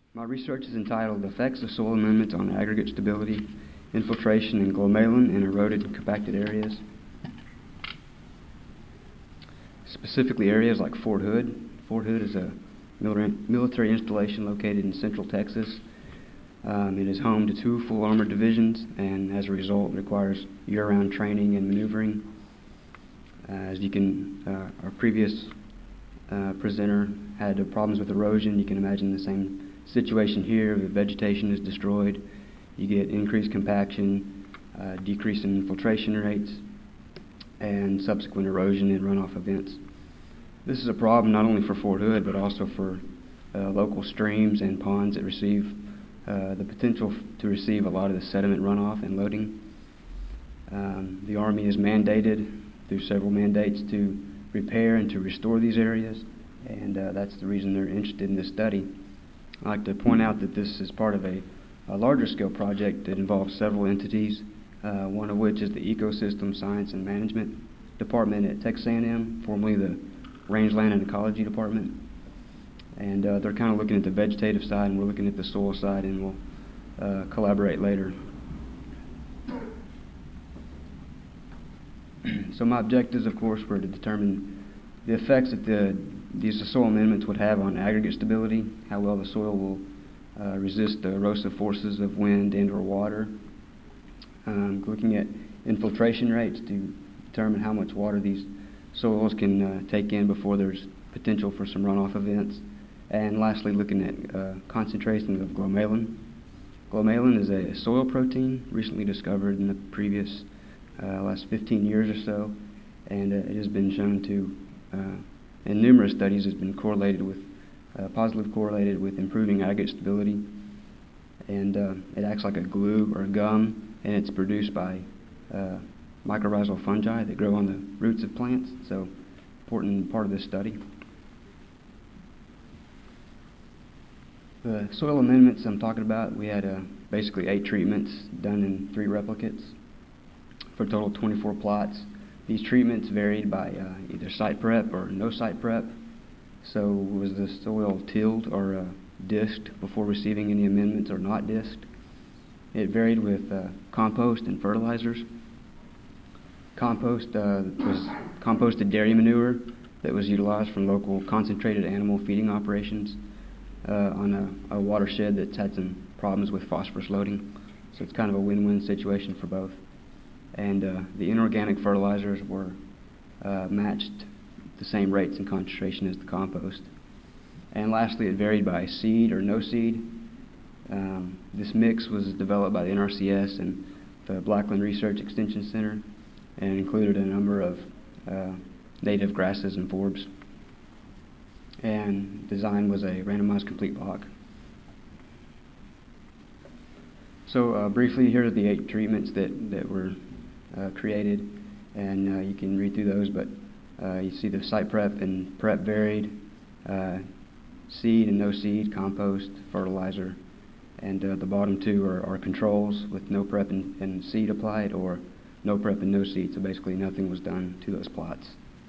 My research is entitled Effects of Soil Amendments on Aggregate Stability, Infiltration in Glomalin and Eroded and Compacted Areas. Specifically areas like Fort Hood. Fort Hood is a military installation located in central Texas. It is home to 2 full armored divisions and as a result requires year-round training and maneuvering. Our previous presenter had problems with erosion. You can imagine the same situation here. The vegetation is destroyed. You get increased compaction, decrease in infiltration rates, and subsequent erosion and runoff events. This is a problem not only for Fort Hood, but also for local streams and ponds that receive the potential to receive a lot of the sediment runoff and loading. The Army is mandated through several mandates to repair and to restore these areas, and that's the reason they're interested in this study. I'd like to point out that this is part of a larger scale project that involves several entities, one of which is the Ecosystem Science and Management Department at Texas A&M, formerly the Rangeland and Ecology Department. And they're kind of looking at the vegetative side, and we're looking at the soil side, and we'll collaborate later. So my objectives, of course, were to determine the effects that these soil amendments would have on aggregate stability, how well the soil will resist the erosive forces of wind and or water. Looking at infiltration rates to determine how much water these soils can take in before there's potential for some runoff events. And lastly, looking at concentrations of glomalin. Glomalin is a soil protein recently discovered in the previous last 15 years or so, and it has been shown to, in numerous studies, has been correlated with, positively correlated with improving aggregate stability. And it acts like a glue or a gum, and it's produced by mycorrhizal fungi that grow on the roots of plants. So, important part of this study. The soil amendments I'm talking about, we had basically 8 treatments done in 3 replicates for a total of 24 plots. These treatments varied by either site prep or no site prep. So was the soil tilled or disked before receiving any amendments or not disked? It varied with compost and fertilizers. Compost was composted dairy manure that was utilized from local concentrated animal feeding operations on a watershed that's had some problems with phosphorus loading. So it's kind of a win-win situation for both. And the inorganic fertilizers were matched the same rates and concentration as the compost. And lastly, it varied by seed or no seed. This mix was developed by the NRCS and the Blackland Research Extension Center, and included a number of native grasses and forbs. And design was a randomized complete block. So briefly, here are the 8 treatments that were created, and you can read through those, but you see the site prep and prep varied, seed and no seed, compost, fertilizer, and the bottom 2 are controls with no prep and seed applied, or no prep and no seed, so basically nothing was done to those plots.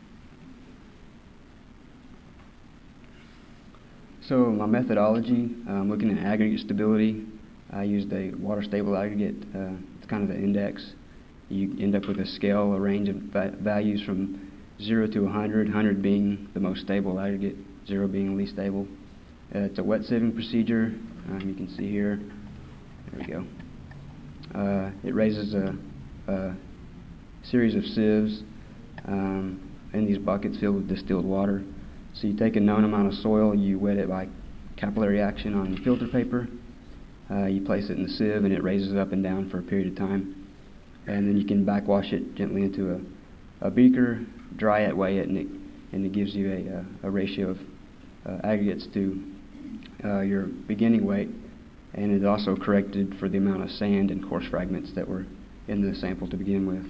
So my methodology, looking at aggregate stability, I used a water stable aggregate. It's kind of the index. You end up with a scale, a range of values from 0 to 100, 100 being the most stable aggregate, 0 being least stable. It's a wet sieving procedure. You can see here. There we go. It raises a series of sieves in these buckets filled with distilled water. So you take a known amount of soil, you wet it by capillary action on filter paper. You place it in the sieve, and it raises up and down for a period of time. And then you can backwash it gently into a beaker, dry it, weigh it, and it gives you a ratio of aggregates to your beginning weight. And it also corrected for the amount of sand and coarse fragments that were in the sample to begin with.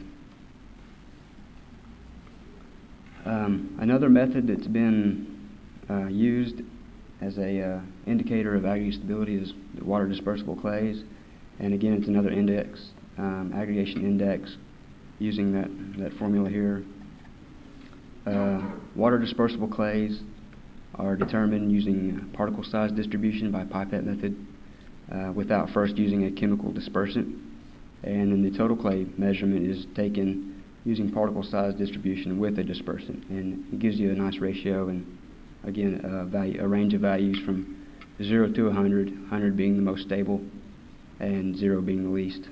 Another method that's been used as a indicator of aggregate stability is the water dispersible clays, and again it's another index, aggregation index, using that formula here. Water dispersible clays are determined using particle size distribution by pipette method without first using a chemical dispersant. And then the total clay measurement is taken using particle size distribution with a dispersant, and it gives you a nice ratio, and again a range of values from 0 to 100, 100 being the most stable and 0 being the least.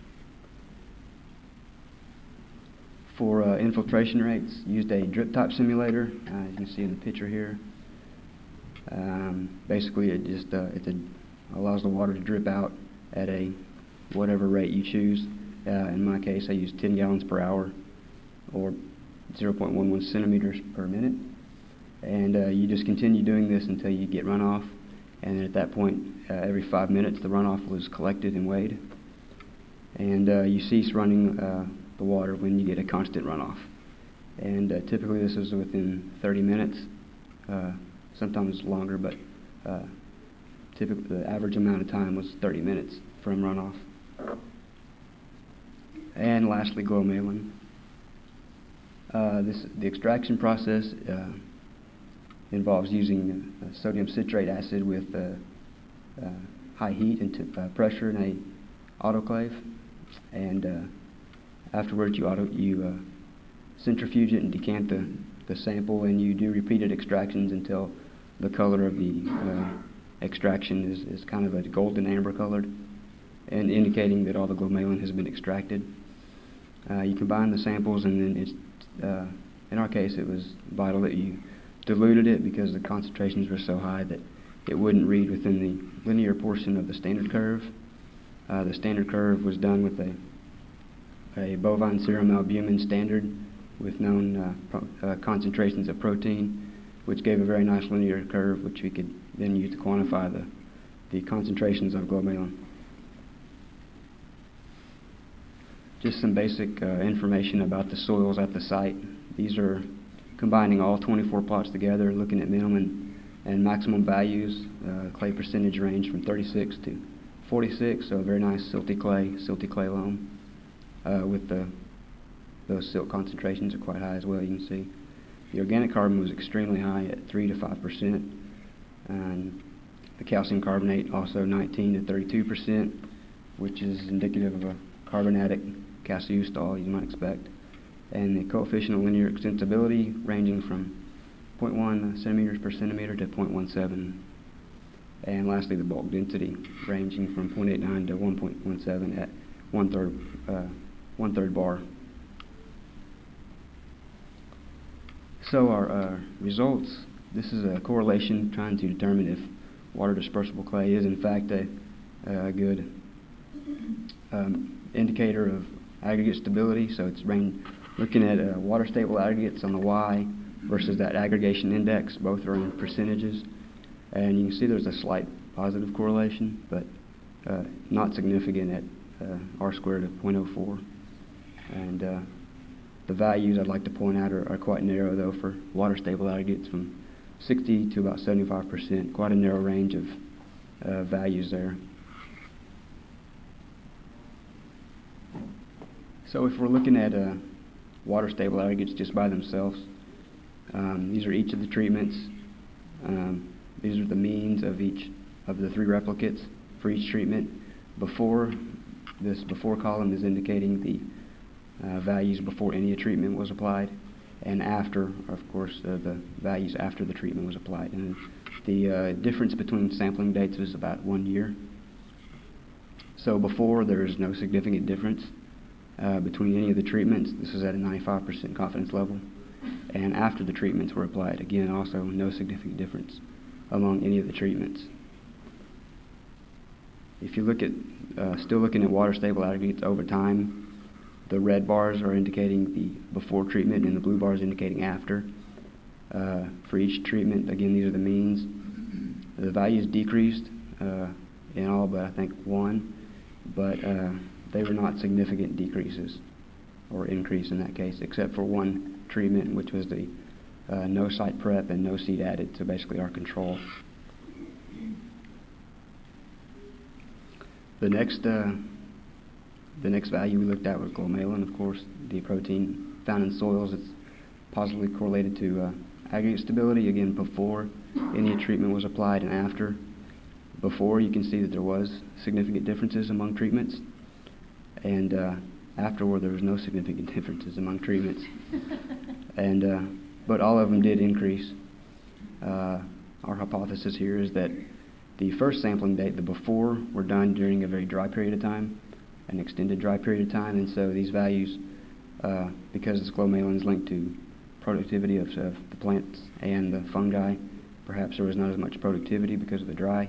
For infiltration rates, used a drip type simulator, as you can see in the picture here. Basically it just allows the water to drip out at a whatever rate you choose. In my case I used 10 gallons per hour or 0.11 centimeters per minute, and you just continue doing this until you get runoff, and then at that point every 5 minutes the runoff was collected and weighed, and you cease running the water when you get a constant runoff. And typically this is within 30 minutes, sometimes longer, but typically the average amount of time was 30 minutes from runoff. And lastly, glomalin. The extraction process involves using sodium citrate acid with high heat and pressure in a autoclave, and afterwards you centrifuge it and decant the sample, and you do repeated extractions until the color of the extraction is kind of a golden amber colored, and indicating that all the glomalin has been extracted. You combine the samples, and then it's in our case it was vital that you diluted it because the concentrations were so high that it wouldn't read within the linear portion of the standard curve. The standard curve was done with a bovine serum albumin standard with known concentrations of protein, which gave a very nice linear curve which we could then use to quantify the concentrations of glomalin. Just some basic information about the soils at the site. These are combining all 24 plots together, looking at minimum and maximum values. Clay percentage range from 36 to 46, so a very nice silty clay loam. With those silt concentrations are quite high as well, you can see. The organic carbon was extremely high at 3 to 5%, and the calcium carbonate also 19 to 32%, which is indicative of a carbonatic calciustol you might expect. And the coefficient of linear extensibility ranging from 0.1 centimeters per centimeter to 0.17. And lastly, the bulk density ranging from 0.89 to 1.17 at one third bar. So our results, this is a correlation trying to determine if water dispersible clay is in fact a good indicator of aggregate stability. So it's looking at water stable aggregates on the Y versus that aggregation index. Both are in percentages, and you can see there's a slight positive correlation, but not significant at R squared of 0.04. And the values I'd like to point out are quite narrow though for water stable aggregates, from 60 to about 75%, quite a narrow range of values there. So if we're looking at water stable aggregates just by themselves, these are each of the treatments. These are the means of each of the 3 replicates for each treatment. This before column is indicating the values before any treatment was applied, and after, of course, the values after the treatment was applied. And the difference between sampling dates is about 1 year. So before, there is no significant difference between any of the treatments. This is at a 95% confidence level. And after the treatments were applied, again, also no significant difference among any of the treatments. If you look at, still looking at water stable aggregates over time, the red bars are indicating the before treatment and the blue bars indicating after. For each treatment, again, these are the means. The values decreased in all but I think 1, but they were not significant decreases or increase in that case, except for 1 treatment, which was the no site prep and no seed added, so basically our control. The next value we looked at was glomalin, of course, the protein found in soils. It's positively correlated to aggregate stability, again, before any treatment was applied and after. Before, you can see that there was significant differences among treatments, and afterward there was no significant differences among treatments. But all of them did increase. Our hypothesis here is that the first sampling date, the before, were done during a very dry period of time, an extended dry period of time, and so these values, because this glomalin is linked to productivity of the plants and the fungi, perhaps there was not as much productivity because of the dry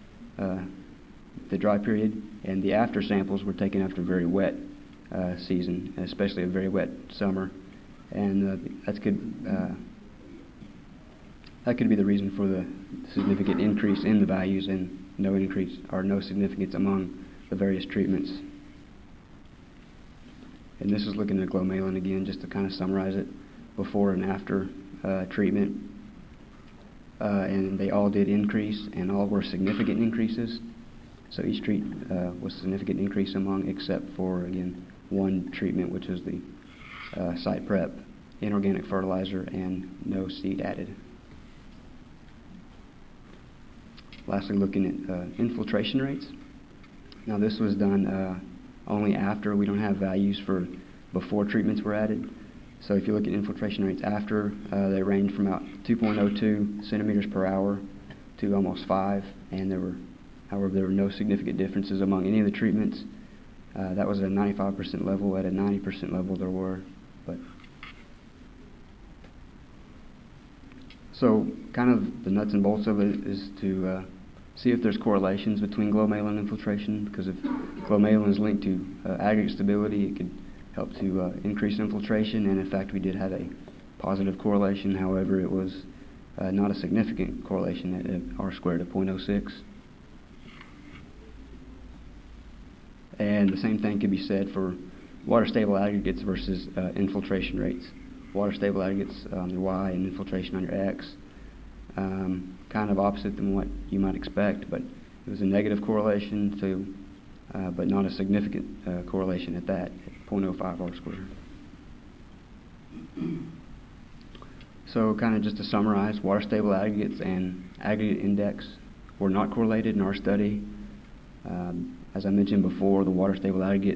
period, and the after samples were taken after a very wet season, especially a very wet summer, and that could be the reason for the significant increase in the values and no increase or no significance among the various treatments. And this is looking at glomalin again, just to kind of summarize it, before and after treatment. And they all did increase, and all were significant increases. So each was a significant increase among, except for, again, one treatment, which was the site prep, inorganic fertilizer, and no seed added. Lastly, looking at infiltration rates. Now this was done only after. We don't have values for before treatments were added. So if you look at infiltration rates after, they range from about 2.02 centimeters per hour to almost 5, and however, there were no significant differences among any of the treatments. That was at a 95% level. At a 90% level, there were. So kind of the nuts and bolts of it is to see if there's correlations between glomalin infiltration, because if glomalin is linked to aggregate stability, it could help to increase infiltration, and in fact we did have a positive correlation. However, it was not a significant correlation at R squared of 0.06. And the same thing could be said for water-stable aggregates versus infiltration rates. Water-stable aggregates on your Y and infiltration on your X. Kind of opposite than what you might expect, but it was a negative correlation, but not a significant correlation at that, at 0.05 R squared. So kind of just to summarize, water-stable aggregates and aggregate index were not correlated in our study. As I mentioned before, the water-stable aggregate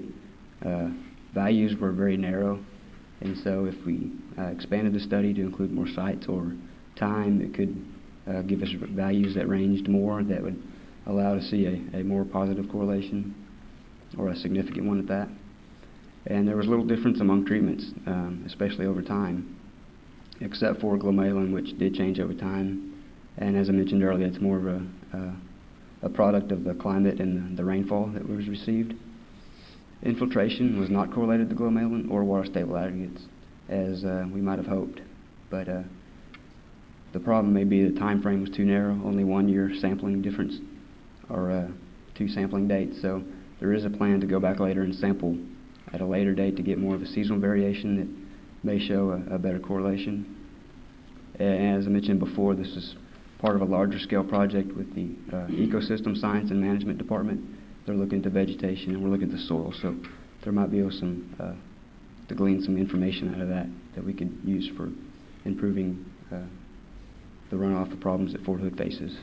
values were very narrow, and so if we expanded the study to include more sites or time, it could give us values that ranged more, that would allow to see a more positive correlation, or a significant one at that. And there was little difference among treatments, especially over time, except for glomalin, which did change over time. And as I mentioned earlier, it's more of a product of the climate and the rainfall that was received. Infiltration was not correlated to glomalin or water-stable aggregates, as we might have hoped. But the problem may be the time frame was too narrow, only 1 year sampling difference, or 2 sampling dates. So there is a plan to go back later and sample at a later date to get more of a seasonal variation that may show a better correlation. And as I mentioned before, this is part of a larger scale project with the Ecosystem Science and Management Department. They're looking into vegetation, and we're looking at the soil, so there might be to glean some information out of that we could use for improving the runoff of problems that Fort Hood faces.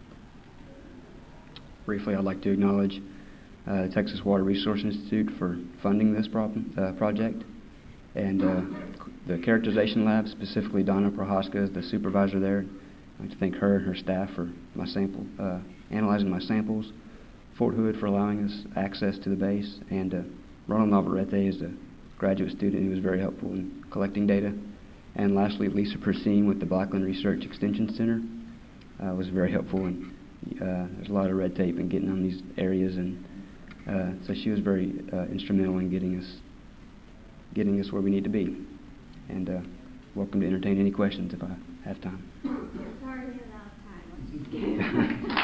Briefly, I'd like to acknowledge the Texas Water Resource Institute for funding this project, and the characterization lab, specifically Donna Prohaska, the supervisor there. I'd like to thank her and her staff for analyzing my samples, Fort Hood for allowing us access to the base, and Ronald Navarrete is a graduate student who was very helpful in collecting data. And lastly, Lisa Persine with the Blackland Research Extension Center was very helpful, and there's a lot of red tape in getting on these areas, and so she was very instrumental in getting us where we need to be. And welcome to entertain any questions if I have time. Sorry, we're out of time.